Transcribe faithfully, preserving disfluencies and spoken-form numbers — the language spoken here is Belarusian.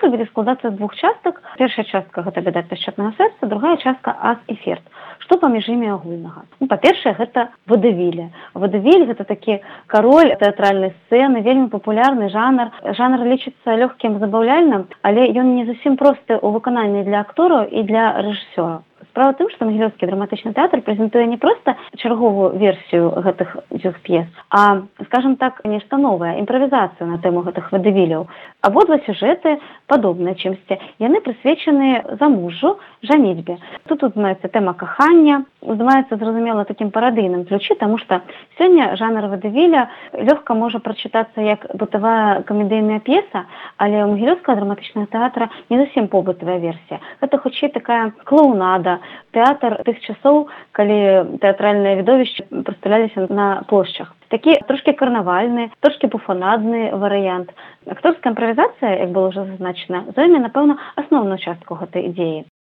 акты будзе складацца з двух частак. Першая частка гэта бяда пясчотнага сэрца, другая частка ас і ферт. Што паміж імі агульнага? Ну, па-першае, гэта вадывіль. Вадывіль гэта такі кароль тэатральнай сцэны, вельмі папулярны жанр. Жанр лічыцца лёгкім, забаўляльным, але ён не зусім просты ў выкананні для актораў і для рэжысёраў. Справа ў тым, што Магілёўскі драматычны тэатр прэзентуе не проста чарговую версію гэтых дзвюх п'ес, а, скажам так, нешта новае, імправізацыю на тэму гэтых вадывіляў. Абодва сюжэты падобныя чымсьці. Яны прысвечаны замужжу, жаніцьбе. Тут уздымаецца тэма кахання, уздымаецца, зразумела, такім парадыйным ключы, таму што сёння жанр вадывіля лёгка можа прачытацца як бытавая камедыйная п'еса, але ў Магілёўскага драматычнага тэатра не зусім побытавая версія. Гэта хутчэй такая клоунада, тэатр тых часоў, калі тэатральныя відовішчы прадстаўляліся на плошчах. Такі трошкі карнавальны, трошкі буфанадны варыянт. Акторская імправізацыя, як было ўжо зазначана, зойме, напэўна, асноўную частку гэтай ідзеі.